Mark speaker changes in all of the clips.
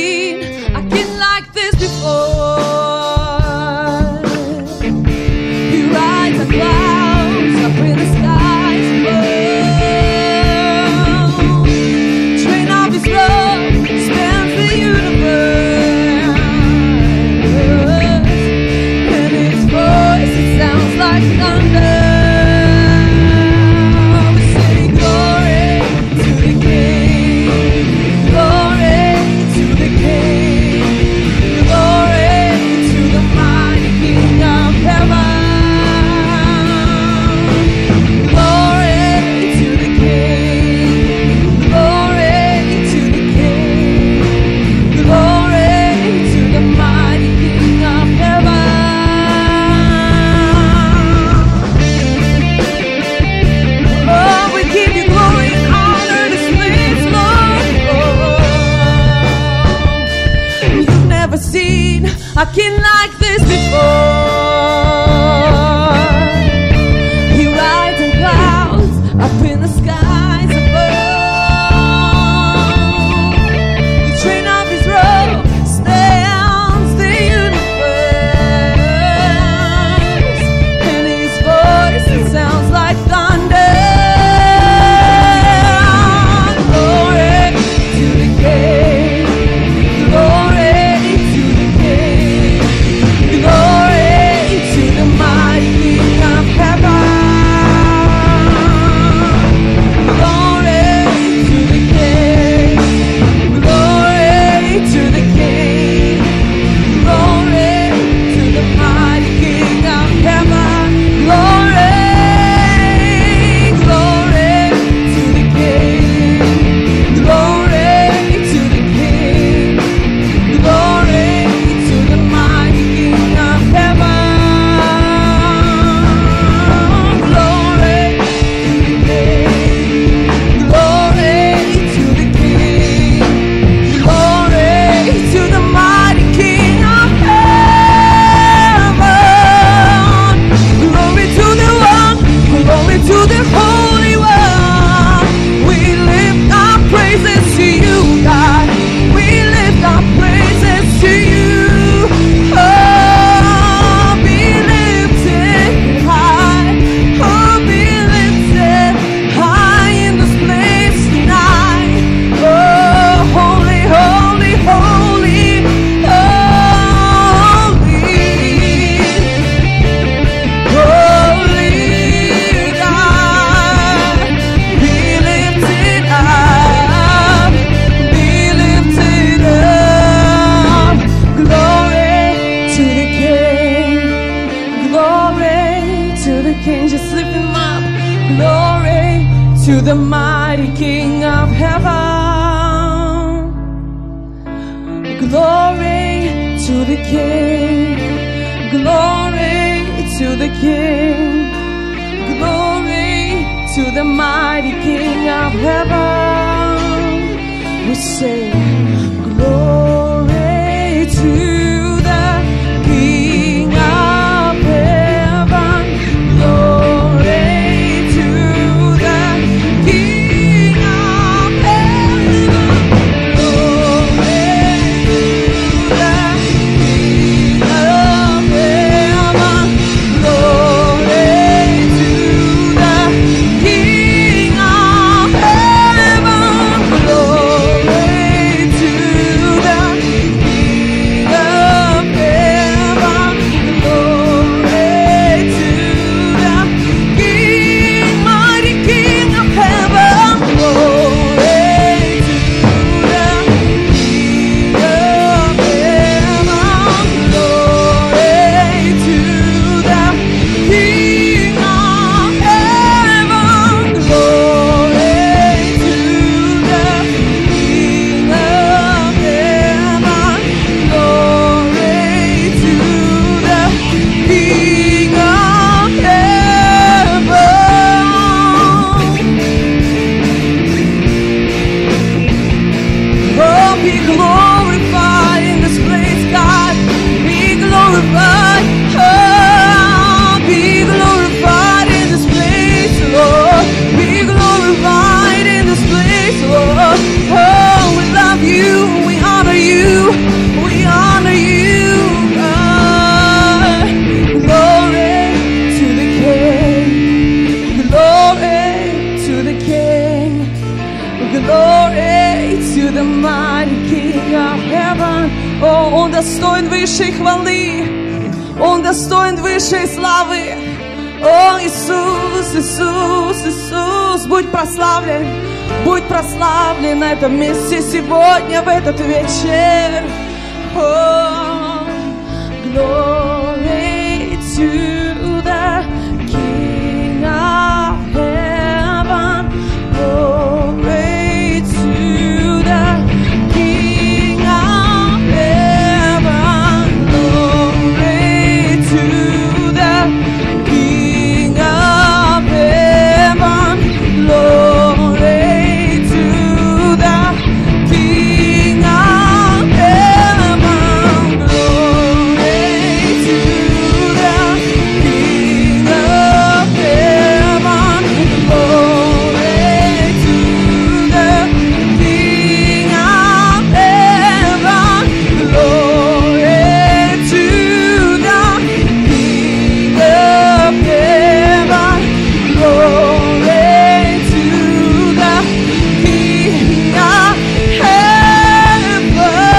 Speaker 1: seen a king like this before. He rides on clouds up in the skies above. Train of his robe spans the universe, and his voice, it sounds like thunder. Seen a king like this before. He rides on clouds up in the skies above. The train of his robe spans the universe, and his voice, it sounds like thunder. Glory to the King. Glory. Just lift him up. Glory to the mighty King of heaven. Glory to the King. Glory to the King. Glory to the mighty King of heaven. We say glory to the King of heaven. To the О, Он достоин высшей хвалы, Он достоин высшей славы. О, Иисус, Иисус, Иисус, будь прославлен на этом месте сегодня, в этот вечер. О, glory to the King of heaven, glory to the King of heaven, glory to the King of heaven, glory to the King of heaven, glory to the King of heaven, glory to the King of heaven, glory to the King of heaven, glory to the King of heaven.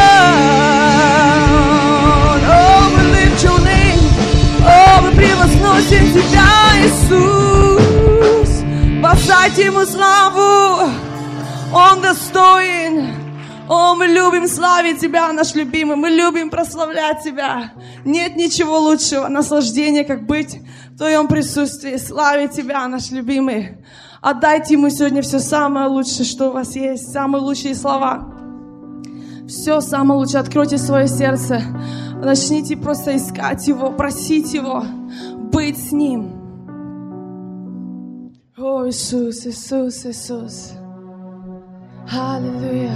Speaker 1: Oh, we lift your name. Oh, мы превозносим Тебя, Иисус. Воздайте Ему славу. Он достоин. О, мы любим славить Тебя, наш любимый. Мы любим прославлять Тебя. Нет ничего лучшего наслаждения, как быть в Твоем присутствии. Славить Тебя, наш любимый. Отдайте Ему сегодня все самое лучшее, что у вас есть. Самые лучшие слова. Все самое лучшее. Откройте свое сердце. Начните просто искать Его, просить Его, быть с Ним. О, Иисус, Иисус, Иисус. Аллилуйя.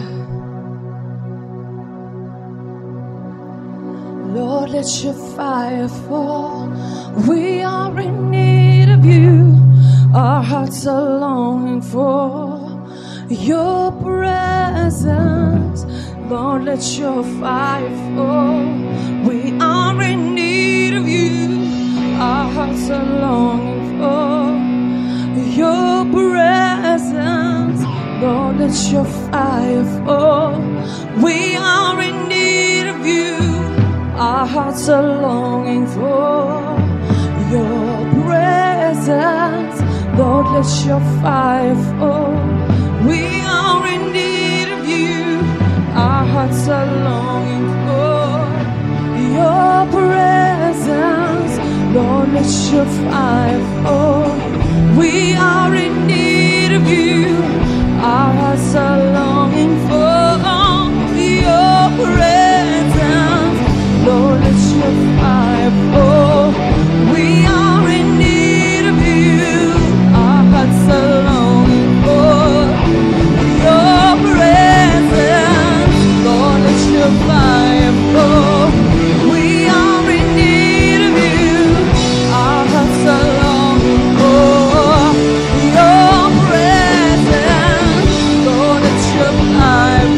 Speaker 1: Lord, let your fire fall. We are in need of you. Our hearts are longing for your presence. Lord, let your fire fall. We are in need of you. Our hearts are longing for your presence. Lord, let your fire fall. We are in need of you. Our hearts are longing for your presence. Lord, let your fire fall. We are in need of you. Our hearts are longing for your presence. Lord, let your fire fall. We are in need of you. Our hearts are longing for your presence. Lord, let your fire fall. We are in need of you. Our hearts are longing for your presence. Lord, let your fire fall. We are in need of you. Our hearts are longing for your presence. Lord, let your fire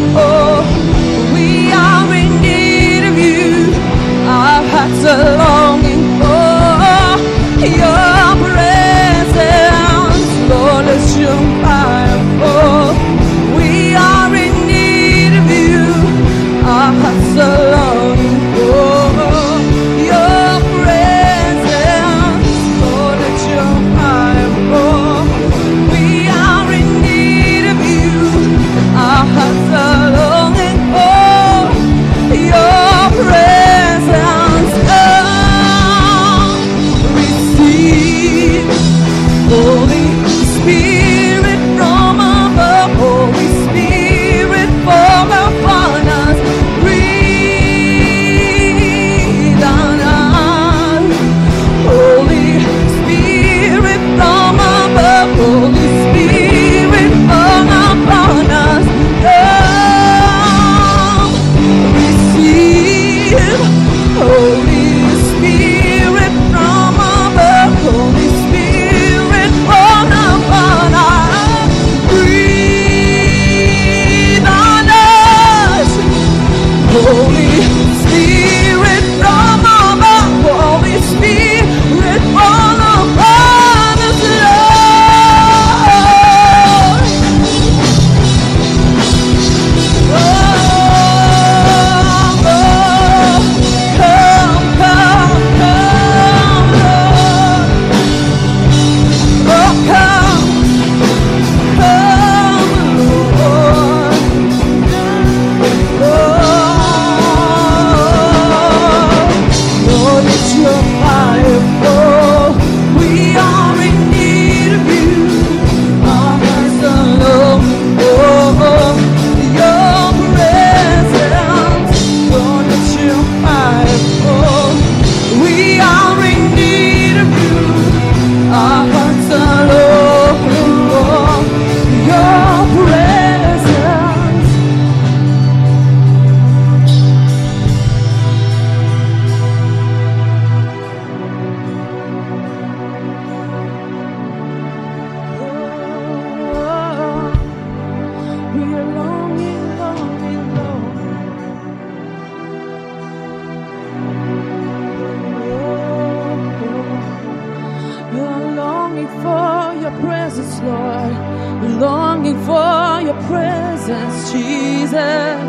Speaker 1: presence, Jesus,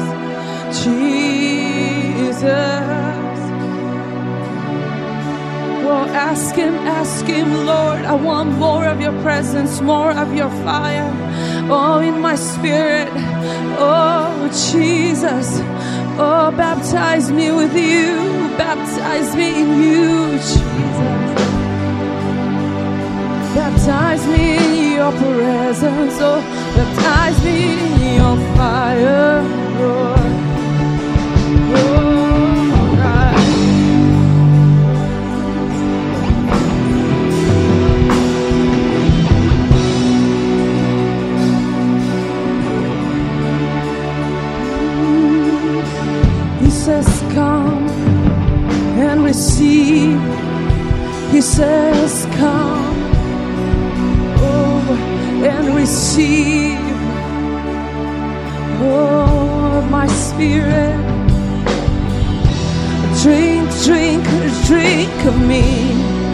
Speaker 1: Jesus. Oh, ask him, Lord, I want more of your presence, more of your fire. Oh, in my spirit. Oh, Jesus. Oh, baptize me with you. Baptize me in you, Jesus. Baptize me in your presence. Oh, baptize me in your fire, Lord. Oh, God. He says, come and receive. He says, come. And receive, oh, my spirit. Drink, drink, drink of me.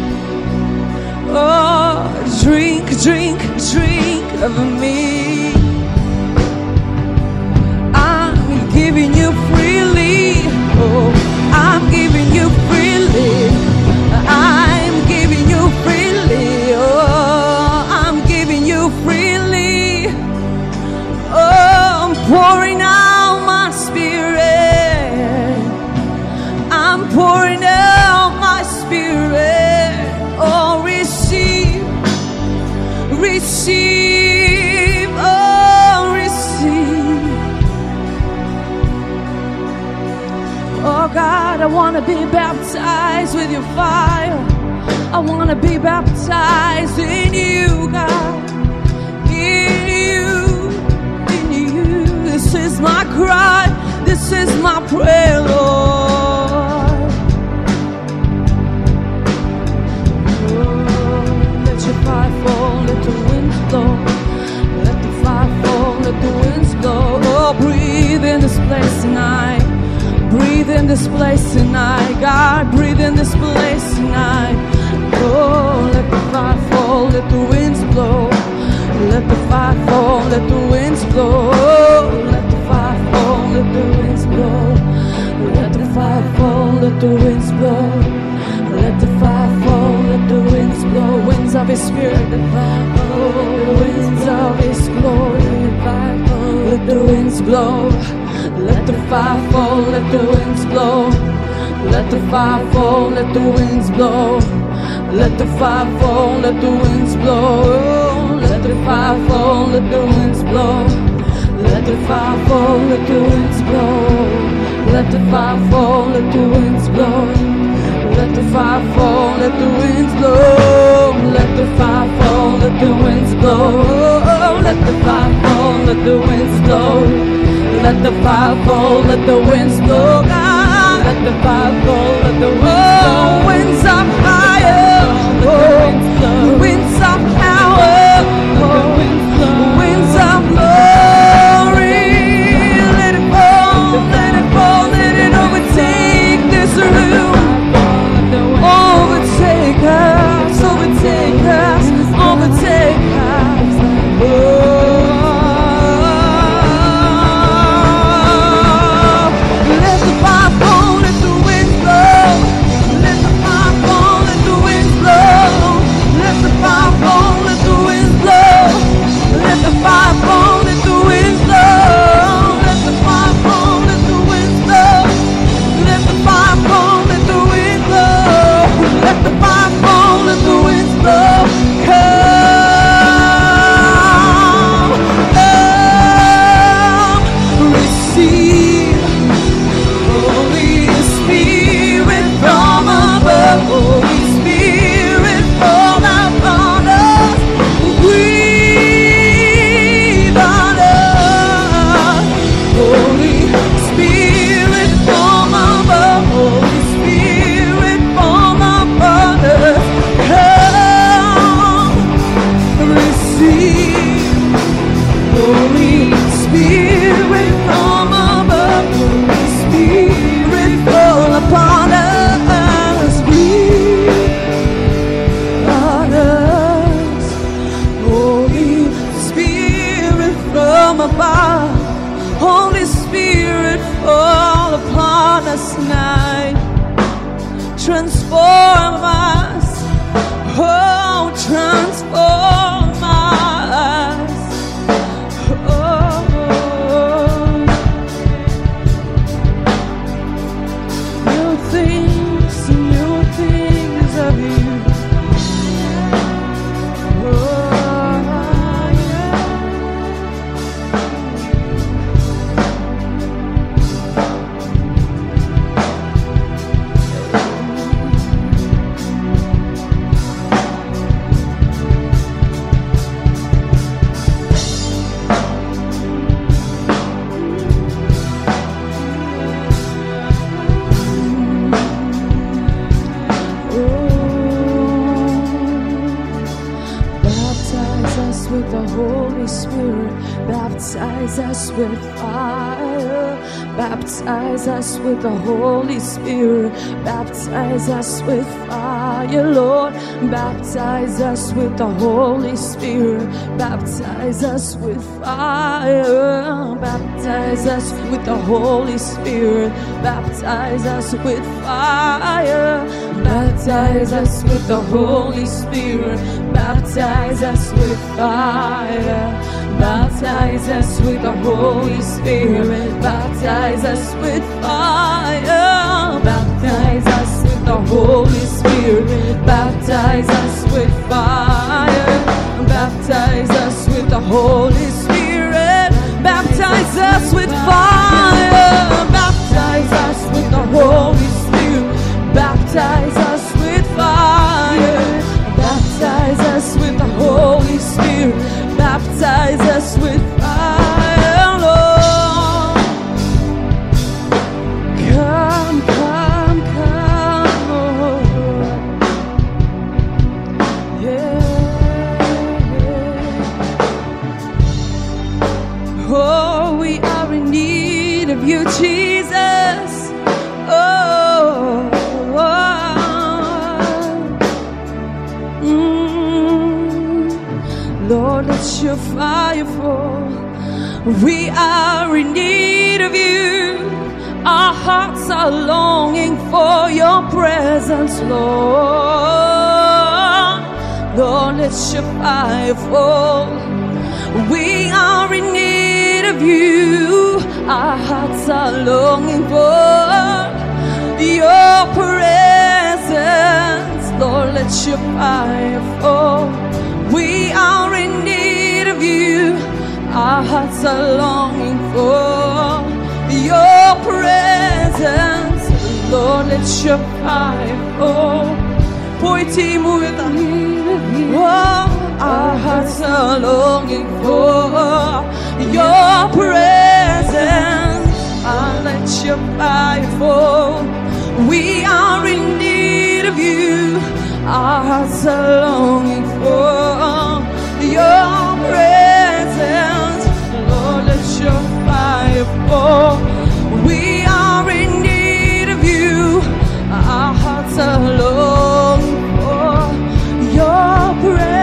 Speaker 1: Oh, drink, drink, drink of me. I'm giving you freely. Oh, I'm giving you freely. I'm giving you freely. Oh, freely. Oh, I'm pouring out my spirit. I'm pouring out my spirit. Oh, receive, receive, oh, receive. Oh God, I want to be baptized with your fire. I want to be baptized in you, God. This is my cry, this is my prayer, Lord. Oh, let your fire fall, let the winds blow. Let the fire fall, let the winds blow. Oh, breathe in this place tonight. Breathe in this place tonight, God. Breathe in this place tonight. Oh, let the fire fall, let the winds blow. Let the fire fall, let the winds blow. Let the fire fall, let the winds blow. Let the fire fall, let the winds blow. Let the fire fall, let the winds blow. Winds of His Spirit, the fire fall, the winds of His glory. Let the winds blow. Let the fire fall, let the winds blow. Let the fire fall, let the winds blow. Let the fire fall, let the winds blow. Let the fire fall, let the winds blow. Let the fire fall, let the winds blow. Let the fire fall, let the winds blow. Let the fire fall, let the winds blow. Let the fire fall, let the winds blow. Let the fire fall, let the winds blow. Let the fire fall, let the winds blow. Let the fire fall, let the winds blow. Winds of fire, oh, winds of power, oh, winds of glory. Let it fall, let it fall, let it overtake this room. Overtake us, overtake us, overtake us. Oh. Let the fire Baptize us with fire. Baptize us with the Holy Spirit. Baptize us with fire, Lord. Baptize us with the Holy Spirit. Baptize us with fire. Baptize us with the Holy Spirit. Baptize us with fire. Baptize us with the Holy Spirit. Baptize us with fire. Baptize us with the Holy Spirit. Baptize us with fire. Baptize us with the Holy Spirit. Baptize us with fire. Baptize us with the Holy Spirit. Baptize us with fire. Baptize us with the Holy Spirit. Baptize us with fire. Baptize us with the Holy Spirit. Baptize us with fire, Lord. Come, come, come, Lord. Yeah. Oh, we are in need of you, Jesus. Oh, Lord, let your fire fall. We are in need of you. Our hearts are longing for your presence, Lord. Lord, let your fire fall. We are in need of you. Our hearts are longing for your presence. Lord, let your fire fall. We are in need of you. Our hearts are longing for your presence. Lord, let your fire fall. Пойте ему это. Oh, our hearts are longing for your presence. Let your fire fall. We are in need of you. Our hearts are longing for your presence. Lord, let your fire fall. We are in need of you. Our hearts are longing for your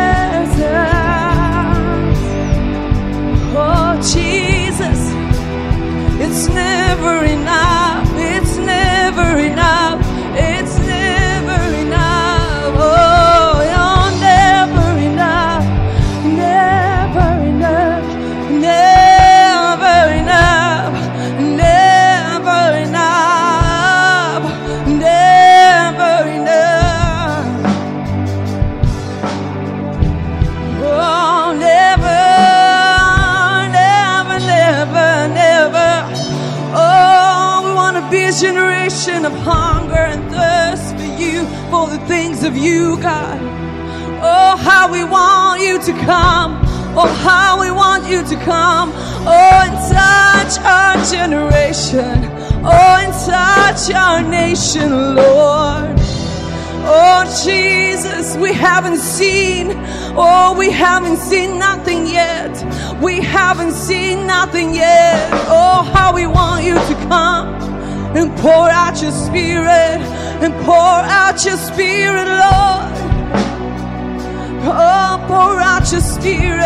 Speaker 1: presence. Oh, Jesus, it's never enough. It's never enough. It's never enough. Oh, you're never enough. Never enough. Never enough. Never enough. Never enough. Oh, never, never, never, never. Oh, we want to be a generation of hunger and thirst for you, for the things of you, God. Oh, how we want you to come. Oh, how we want you to come. Oh, and touch our generation. Oh, and touch our nation, Lord. Oh, Jesus, we haven't seen. Oh, we haven't seen nothing yet. We haven't seen nothing yet. Oh, how we want you to come and pour out your spirit, and pour out your spirit, Lord. Oh, pour out your spirit.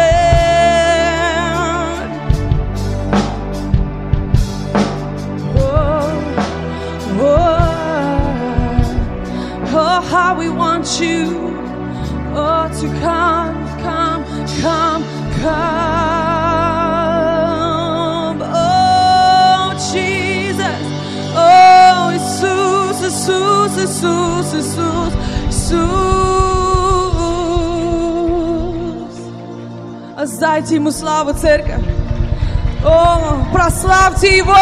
Speaker 1: Oh, oh, oh, how we want you, oh, to come, come, come, come. Oh, Jesus. Oh, Jesus, Jesus, Jesus, Jesus, Jesus. Отдайте ему славу, церковь. О, прославьте его.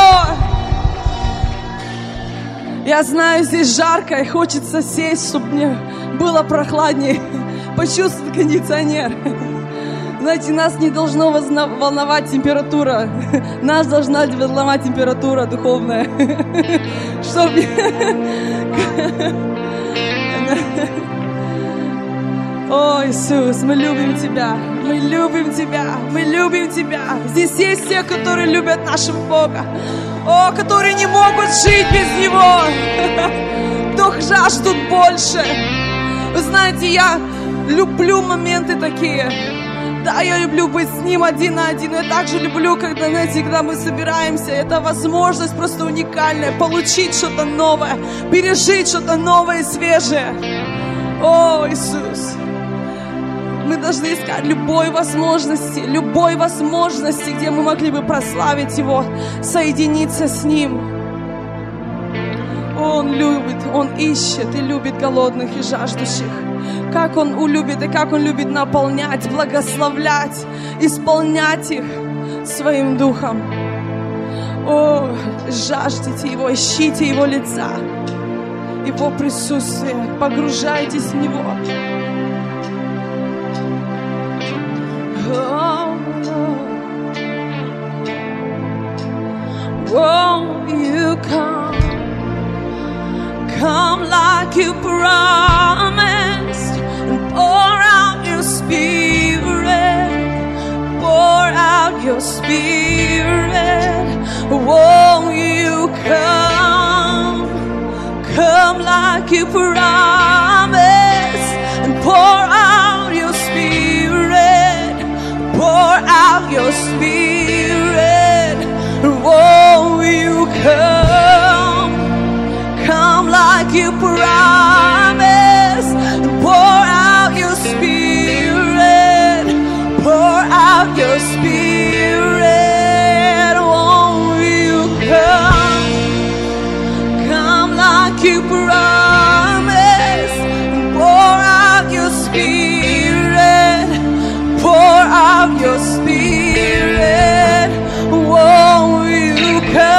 Speaker 1: Я знаю, здесь жарко и хочется сесть, чтобы мне было прохладнее, почувствовать кондиционер. Знаете, нас не должно волновать температура. Нас должна волновать температура духовная. Чтобы... О, Иисус, мы любим Тебя. Мы любим Тебя, мы любим Тебя. Здесь есть те, которые любят нашего Бога, которые не могут жить без Него, кто жаждут больше. Вы знаете, я люблю моменты такие. Да, я люблю быть с Ним один на один. Я также люблю, когда, знаете, когда мы собираемся. Это возможность просто уникальная. Получить что-то новое. Пережить что-то новое и свежее. О, Иисус. Мы должны искать любой возможности, где мы могли бы прославить Его, соединиться с Ним. Он любит, Он ищет и любит голодных и жаждущих. Как Он любит и как Он любит наполнять, благословлять, исполнять их Своим Духом. О, жаждите Его, ищите Его лица, Его присутствие, погружайтесь в Него. Won't you come like you promised, and pour out your Spirit, pour out your Spirit. Won't you come like you promised, and pour out your Spirit, pour out your Spirit. Won't you come like you promised, and pour out your Spirit, pour out your Spirit. Won't you come like you promised, and pour out your Spirit, pour out your Spirit. Won't you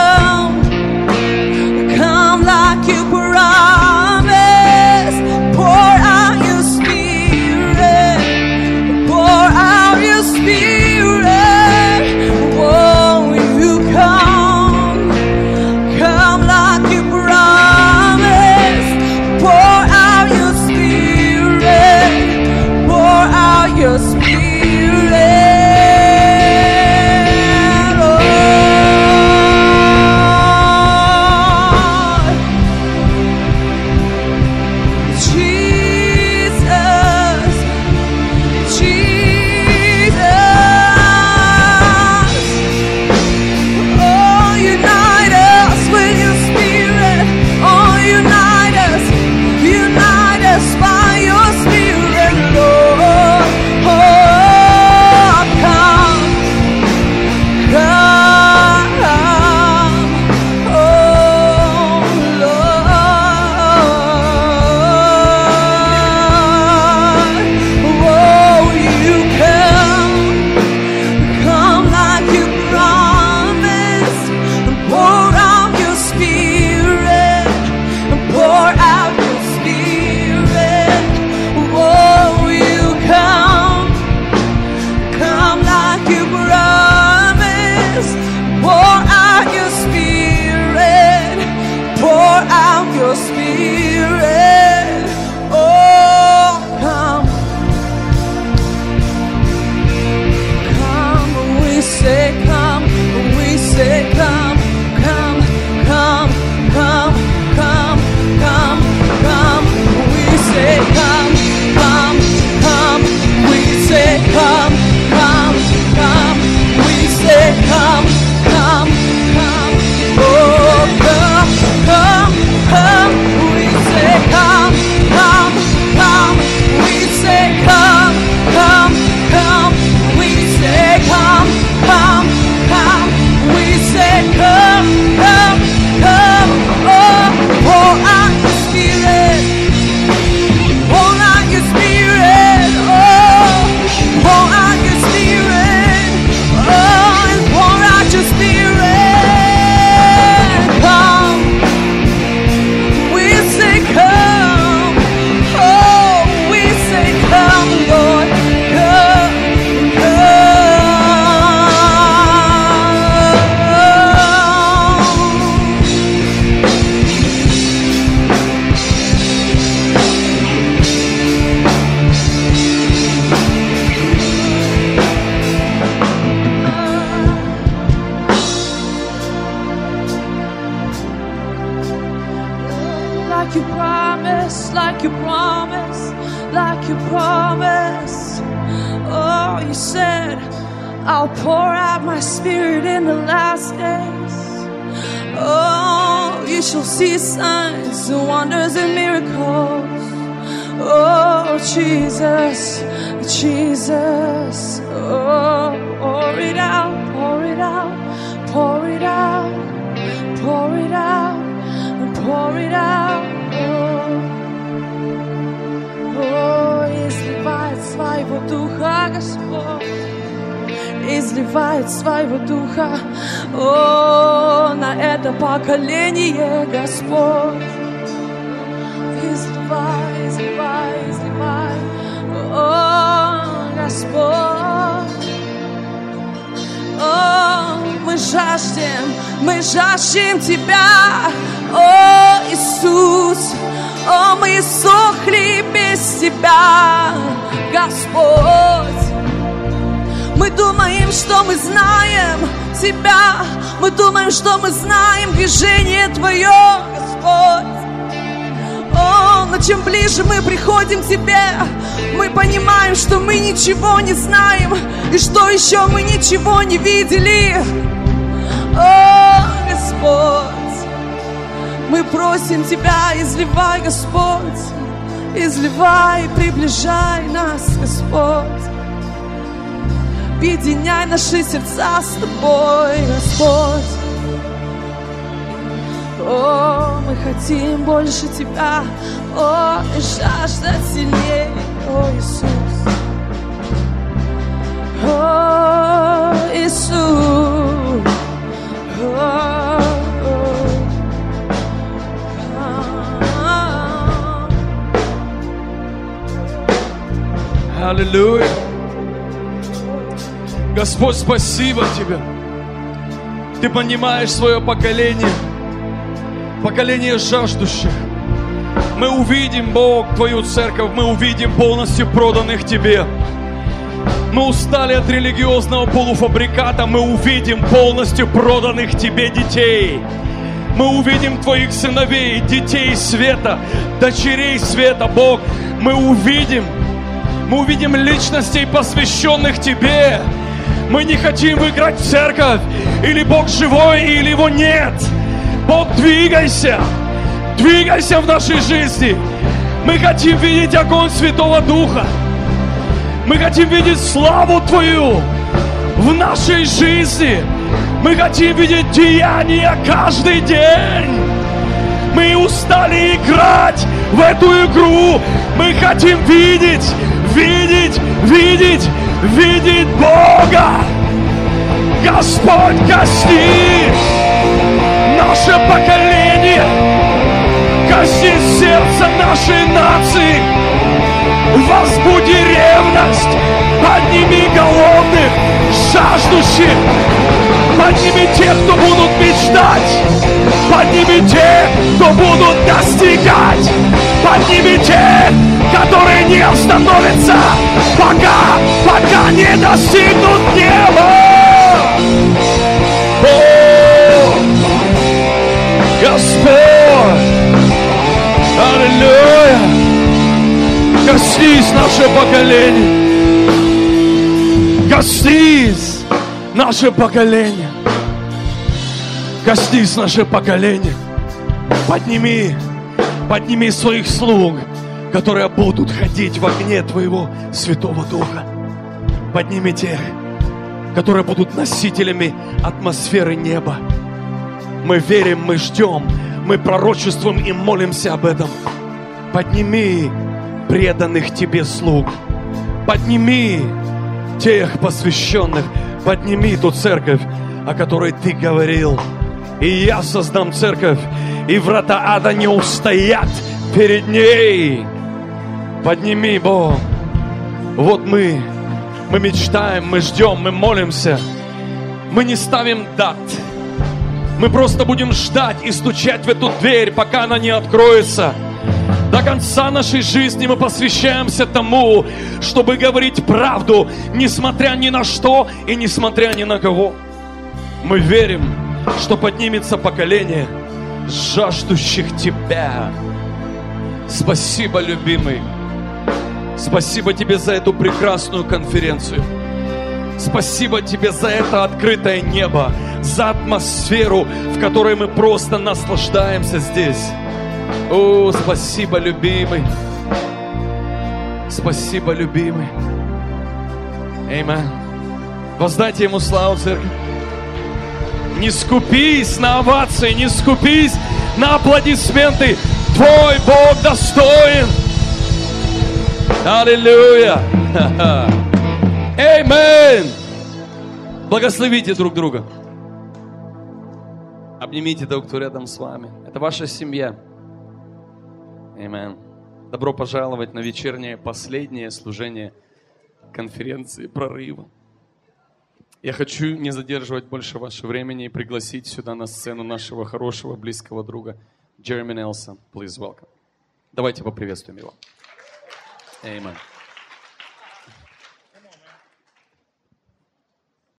Speaker 1: come like you promised, pour out your Spirit, pour out your Spirit. Won't you come like you promised, pour out your Spirit, pour out your Spirit. like you promised, like you promised, like you promised. Oh, you said, I'll pour out my spirit in the last days. Oh, you shall see signs and wonders and miracles. Oh, Jesus, Jesus. Oh, pour it out, pour it out, pour it out, pour it out, pour it out. Oh, изливает своего духа, Господь. Изливает своего духа, о, на это поколение, Господь. Изливай, изливай, изливай, о, Господь. О, мы жаждем Тебя, о, Иисус. О, мы иссохли без Тебя, Господь. Мы думаем, что мы знаем Тебя. Мы думаем, что мы знаем движение Твое, Господь. О, но чем ближе мы приходим к Тебе, мы понимаем, что мы ничего не знаем, и что еще мы ничего не видели. О, Господь, мы просим Тебя, изливай, Господь. Изливай, приближай нас, Господь. Объединяй наши сердца с Тобой, Господь. О, мы хотим больше Тебя, о, и жаждать сильнее, о, Иисус. О, Иисус.
Speaker 2: Аллилуйя. Господь, спасибо Тебе. Ты понимаешь свое поколение, поколение жаждущих. Мы увидим, Бог, Твою церковь, мы увидим полностью проданных Тебе. Мы устали от религиозного полуфабриката, мы увидим полностью проданных Тебе детей. Мы увидим Твоих сыновей, детей света, дочерей света, Бог. Мы увидим личностей, посвященных Тебе. Мы не хотим выиграть церковь, или Бог живой, или Его нет. Бог, двигайся в нашей жизни. Мы хотим видеть огонь Святого Духа. Мы хотим видеть славу Твою в нашей жизни. Мы хотим видеть деяния каждый день. Мы устали играть в эту игру. Мы хотим видеть Бога. Господь, коснись наше поколение, коснись сердце нашей нации. Возбуди ревность, подними голодных, жаждущих, подними тех, кто будут мечтать, подними тех, кто будут достигать, подними тех, которые не остановятся, пока не достигнут неба. О, Господь, аллилуйя. Коснись наше поколение. Коснись наше поколение. Коснись наше поколение. Подними своих слуг, которые будут ходить в огне Твоего Святого Духа. Подними тех, которые будут носителями атмосферы неба. Мы верим, мы ждем, мы пророчествуем и молимся об этом. Подними преданных Тебе слуг. Подними тех посвященных. Подними ту церковь, о которой Ты говорил. И я создам церковь, и врата ада не устоят перед ней. Подними, Бог. Вот мы мечтаем, мы ждем, мы молимся. Мы не ставим дат. Мы просто будем ждать и стучать в эту дверь, пока она не откроется. До конца нашей жизни мы посвящаемся тому, чтобы говорить правду, несмотря ни на что и несмотря ни на кого. Мы верим, что поднимется поколение жаждущих Тебя, Спасибо, любимый. Спасибо тебе за эту прекрасную конференцию. Спасибо тебе за это открытое небо, за атмосферу, в которой мы просто наслаждаемся здесь. О, спасибо, любимый. Спасибо, любимый. Аминь. Воздайте ему славу, церковь. Не скупись на овации, не скупись на аплодисменты. Твой Бог достоин. Аллилуйя. Аминь. Благословите друг друга. Обнимите того, кто рядом с вами. Это ваша семья. Аминь. Добро пожаловать на вечернее последнее служение конференции прорыва. Я хочу не задерживать больше ваше времени и пригласить сюда на сцену нашего хорошего, близкого друга Джереми Нелсон. Please welcome. Давайте поприветствуем его. Аминь.